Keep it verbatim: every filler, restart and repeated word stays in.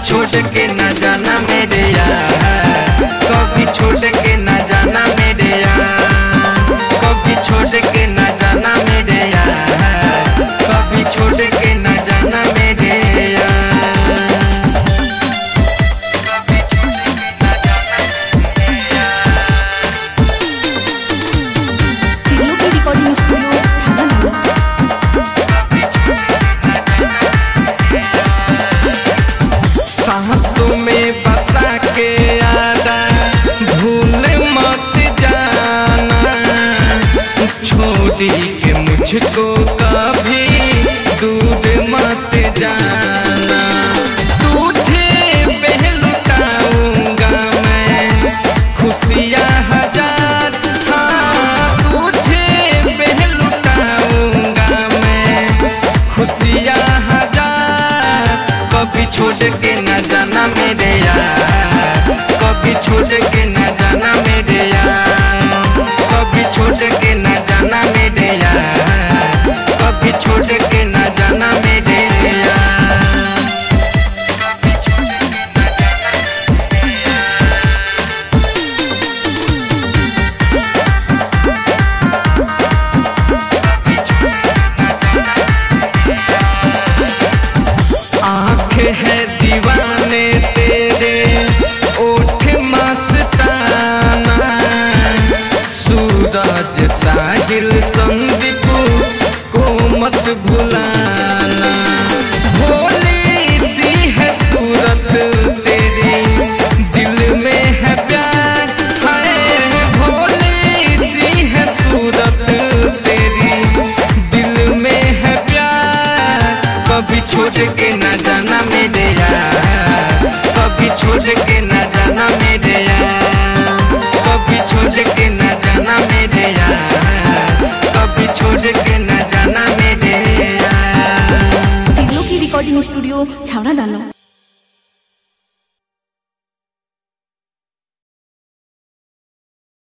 छोड़ के न जाना मेरे यार, कभी छोड़ के न जाना मेरे यार, कभी छोड़ के न जाना मेरे यार, कभी छोड़ के न जाना मेरे यार, कभी छोड़ के न जाना मेरे यार। तीनों की रिकॉर्डिंग स्टूडियो छाना सांसों में बसा के आदा भूल मत जाना, छोड़ी के मुझको कभी दूर मत जाना। तुझे बहलुटाऊंगा मैं खुशियाँ हजार, हाँ तुझे बहलुटाऊंगा मैं खुशियाँ हजार। कभी छोड़ के न जाना मेरे यार, कभी छोड़ के न जाना मेरे यार, कभी छोड़ के न जाना मेरे यार, कभी छोड़ के न जाना मेरे यार, कभी छोड़ के न जाना मेरे यार, कभी छोड़ के न जाना। आँख है दीवाने तेरे ओठ मस्ताना, सूरज साहिल संदीप को मत भुलाना। भोली सी है सूरत तेरी, दिल में है प्यार, है भोली सी है सूरत तेरी, दिल में है प्यार। कभी छोड़ के न जाना मेरे यार, कभी छोड़ के न जाना मेरे यार, कभी छोड़ के न जाना मेरे यार, कभी छोड़ के न जाना मेरे यार। तीनों की रिकॉर्डिंग स्टूडियो छावड़ा दानो।